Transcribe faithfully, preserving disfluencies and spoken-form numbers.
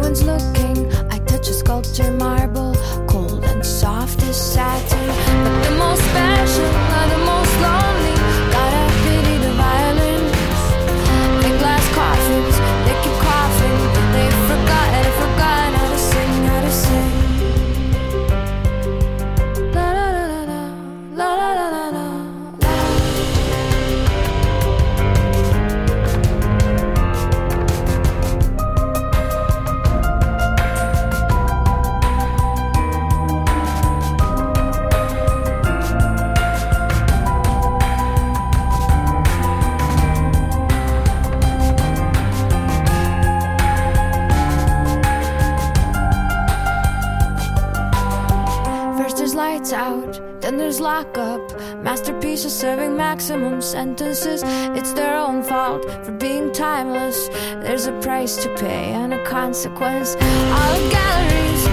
one's looking. I touch a sculpture marble, cold and soft as satin. But the most special are the most lonely. Gotta pity the violins. Big glass coffins, they keep coughing. They've forgotten, forgotten how to sing, how to sing. La la la la la la la la la. Lights out, then there's lockup. Masterpieces serving maximum sentences. It's their own fault for being timeless. There's a price to pay and a consequence. All galleries